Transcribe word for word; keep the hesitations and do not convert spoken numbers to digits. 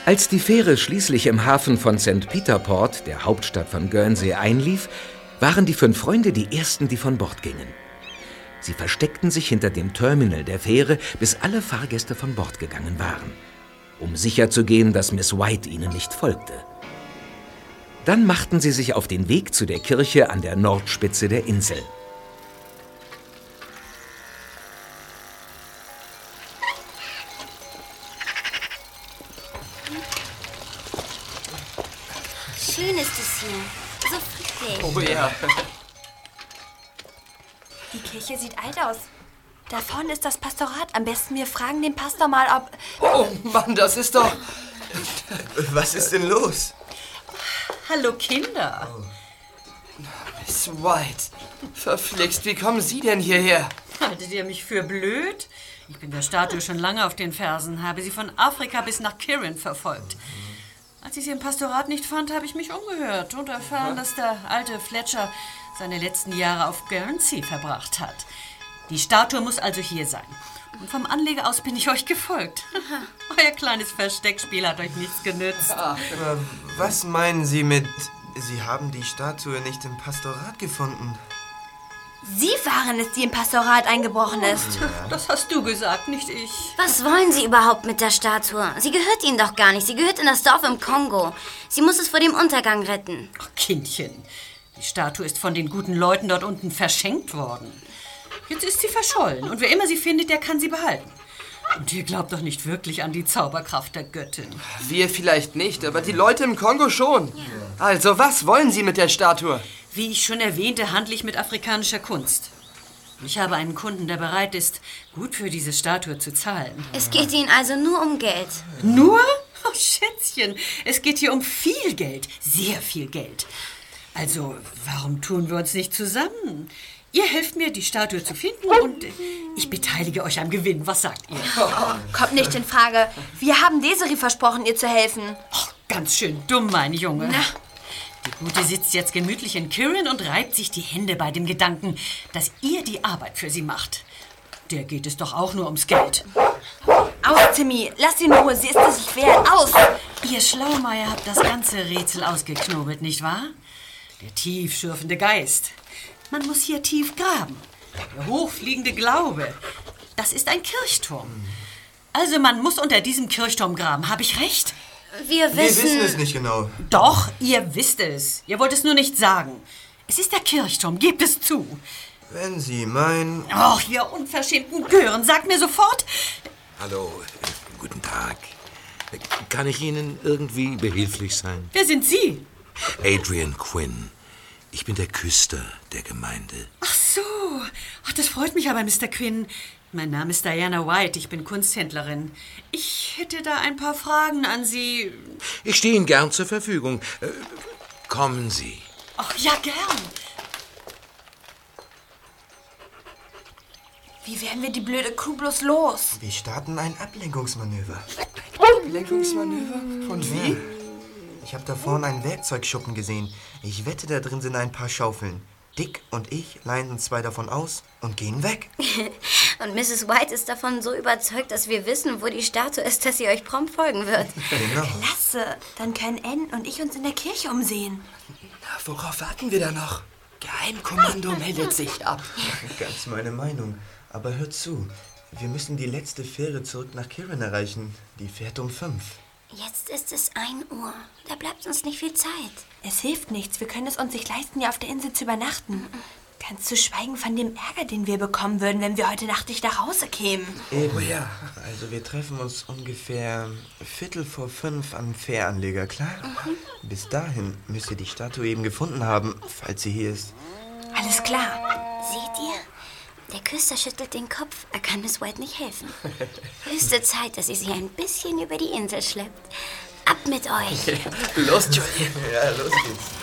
Als die Fähre schließlich im Hafen von Sankt Peter Port, der Hauptstadt von Guernsey, einlief, waren die fünf Freunde die ersten, die von Bord gingen. Sie versteckten sich hinter dem Terminal der Fähre, bis alle Fahrgäste von Bord gegangen waren, um sicherzugehen, dass Miss White ihnen nicht folgte. Dann machten sie sich auf den Weg zu der Kirche an der Nordspitze der Insel. Schön ist es hier. So friedlich. Oh ja. Die Kirche sieht alt aus. Da vorne ist das Pastorat. Am besten wir fragen den Pastor mal, ob... Oh Mann, das ist doch... Was ist denn los? Hallo Kinder. Oh. Miss White, verflixt, wie kommen Sie denn hierher? Haltet ihr mich für blöd? Ich bin der Statue schon lange auf den Fersen, habe sie von Afrika bis nach Kirin verfolgt. Als ich sie im Pastorat nicht fand, habe ich mich umgehört und erfahren, dass der alte Fletcher seine letzten Jahre auf Guernsey verbracht hat. Die Statue muss also hier sein. Und vom Anleger aus bin ich euch gefolgt. Euer kleines Versteckspiel hat euch nichts genützt. Ach, aber was meinen Sie mit, Sie haben die Statue nicht im Pastorat gefunden? Sie waren es, die im Pastorat eingebrochen ist. Ja. Das hast du gesagt, nicht ich. Was wollen Sie überhaupt mit der Statue? Sie gehört Ihnen doch gar nicht. Sie gehört in das Dorf im Kongo. Sie muss es vor dem Untergang retten. Ach, Kindchen, die Statue ist von den guten Leuten dort unten verschenkt worden. Jetzt ist sie verschollen und wer immer sie findet, der kann sie behalten. Und ihr glaubt doch nicht wirklich an die Zauberkraft der Göttin. Wir vielleicht nicht, aber die Leute im Kongo schon. Ja. Also, was wollen Sie mit der Statue? Wie ich schon erwähnte, handle ich mit afrikanischer Kunst. Ich habe einen Kunden, der bereit ist, gut für diese Statue zu zahlen. Es geht Ihnen also nur um Geld. Nur? Oh, Schätzchen, es geht hier um viel Geld. Sehr viel Geld. Also, warum tun wir uns nicht zusammen? Ihr helft mir, die Statue zu finden und ich beteilige euch am Gewinn. Was sagt ihr? Kommt nicht in Frage. Wir haben Desiree versprochen, ihr zu helfen. Oh, ganz schön dumm, mein Junge. Na. Die Gute sitzt jetzt gemütlich in Kirin und reibt sich die Hände bei dem Gedanken, dass ihr die Arbeit für sie macht. Der geht es doch auch nur ums Geld. Aus, Timmy. Lass sie in Ruhe. Sie ist es sich wert. Aus. Ihr Schlaumeier habt das ganze Rätsel ausgeknobelt, nicht wahr? Der tiefschürfende Geist. Man muss hier tief graben. Der hochfliegende Glaube. Das ist ein Kirchturm. Also man muss unter diesem Kirchturm graben. Habe ich recht? Wir wissen... Wir wissen es nicht genau. Doch, ihr wisst es. Ihr wollt es nur nicht sagen. Es ist der Kirchturm. Gebt es zu. Wenn Sie meinen... Ach, ihr unverschämten Gören. Sagt mir sofort... Hallo, guten Tag. Kann ich Ihnen irgendwie behilflich sein? Wer sind Sie? Adrian Quinn. Ich bin der Küster der Gemeinde. Ach so. Ach, das freut mich aber, Mister Quinn. Mein Name ist Diana White. Ich bin Kunsthändlerin. Ich hätte da ein paar Fragen an Sie. Ich stehe Ihnen gern zur Verfügung. Äh, kommen Sie. Ach, ja, gern. Wie werden wir die blöde Kuh bloß los? Wir starten ein Ablenkungsmanöver. Ablenkungsmanöver? Und wie? Ich habe da vorne einen Werkzeugschuppen gesehen. Ich wette, da drin sind ein paar Schaufeln. Dick und ich leihen uns zwei davon aus und gehen weg. Und Misses White ist davon so überzeugt, dass wir wissen, wo die Statue ist, dass sie euch prompt folgen wird. Genau. Klasse. Dann können Ann und ich uns in der Kirche umsehen. Na, worauf warten wir da noch? Geheimkommando meldet sich ab. Ganz meine Meinung. Aber hört zu. Wir müssen die letzte Fähre zurück nach Kirin erreichen. Die fährt um fünf. Jetzt ist es ein Uhr. Da bleibt uns nicht viel Zeit. Es hilft nichts. Wir können es uns nicht leisten, hier auf der Insel zu übernachten. Ganz zu schweigen von dem Ärger, den wir bekommen würden, wenn wir heute Nacht nicht nach Hause kämen. Oh ja. Also wir treffen uns ungefähr Viertel vor fünf am Fähranleger, klar? Mhm. Bis dahin müsst ihr die Statue eben gefunden haben, falls sie hier ist. Alles klar. Seht ihr? Der Küster schüttelt den Kopf. Er kann Miss White nicht helfen. Höchste Zeit, dass sie sie ein bisschen über die Insel schleppt. Ab mit euch. Los, Julie. Ja, los geht's.